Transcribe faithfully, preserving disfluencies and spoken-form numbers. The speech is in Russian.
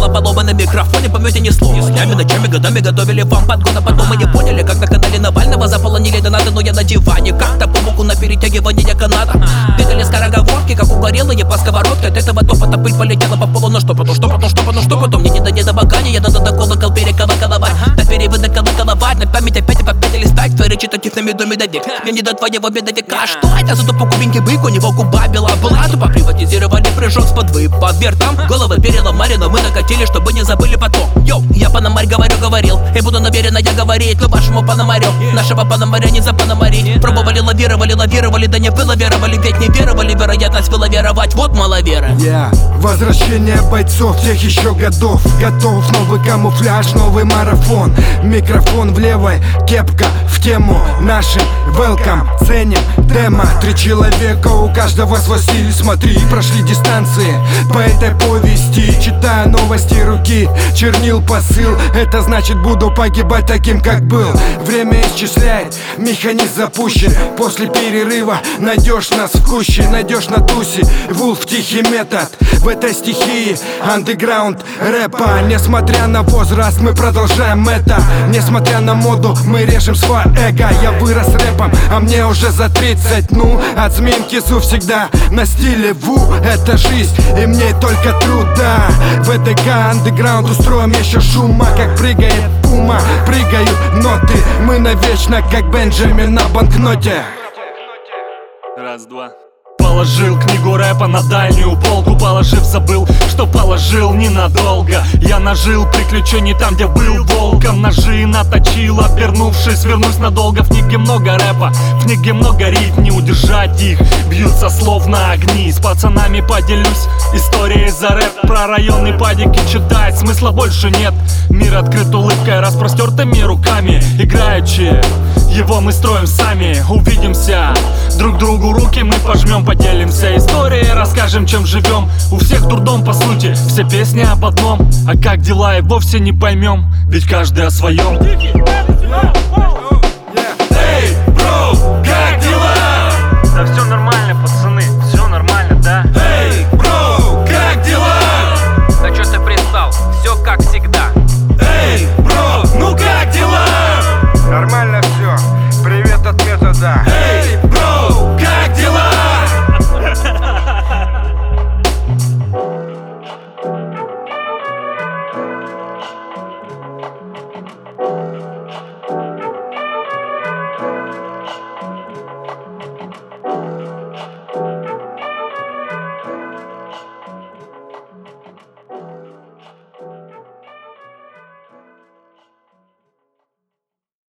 было поломано на микрофоне, помните ни слова. Днями, ночами, годами готовили вам подгон, а потом мы не поняли, как на канале Навального заполонили донаты. Но я на диване, как-то по боку на перетягивание каната. Бегали скороговорки, как угорелые по сковородке. От этого топота пыль полетела по полу. Ну что потом, что потом, что потом, что потом. Мне не до недомогания, надо до колокол переколоколовать. До перевода колоколовать, на память опять и по пять листать. Твои речитативными доме медовик. Мне не до твоего медовика. Что это за тупо кубенький бык? У него губа бела была. Тупо приватизировали прыжок с подвы под вертом. Головы переломали, но мы накатили, чтобы не забыли потом. Йоу, я Пономарь говорю, говорил. И буду намеренно я говорить, но вашему Пономарю нашего Пономаря не запономарить. Пробовали, лавировали, лавировали, да не вылавировали. Ведь не веровали, вероятность было веровать. Вот маловера. Я yeah. Возвращение бойцов тех еще годов. Готов новый камуфляж, новый марафон. Микрофон в левой, кепка в тему. Нашим welcome, ценим демо. Три человека, у каждого свой стиль. Смотри, прошли дистанции по этой повести. Читаю новости руки, чернил посыл. Это значит буду погибать таким, как был. Время исчисляет, механизм запущен. После перерыва найдешь нас в куще. Найдешь на тусе, Вулф тихий метод. В этой стихии андеграунд рэпа. Несмотря на возраст, мы продолжаем это. Несмотря на моду, мы режем свое эго. Я вырос рэпом, а мне уже за тридцать. Ну, от Зминки Су всегда на стиле Ву. Это жизнь, и мне только труда. В ВДК андеграунд устроим еще шума. Как прыгает пума, прыгают ноты. Мы навечно, как Бенджамин на банкноте. Раз-два. Положил книгу рэпа на дальнюю полку. Положив, забыл, что положил ненадолго. Я нажил приключений там, где был волком. Ножи наточил, обернувшись, вернусь надолго. В книге много рэпа, в книге много ритм. Не удержать их, бьются словно огни. С пацанами поделюсь историей за рэп. Про районные падики читать смысла больше нет. Мир открыт улыбкой, распростертыми руками. Играючи, его мы строим сами. Увидимся, друг другу руки мы пожмем. Поделимся историей, расскажем, чем живем. У всех дурдом по сути, все песни об одном. А как дела и вовсе не поймем, ведь каждый о своем.